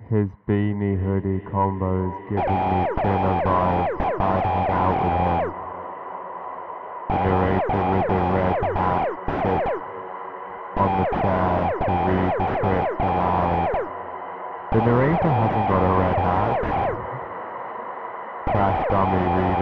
His beanie hoodie combo is giving me thinner vibes. I'd hang out with him. The narrator with a red hat sits on the chair to read the script aloud. The narrator hasn't got a red hat. Trash dummy reads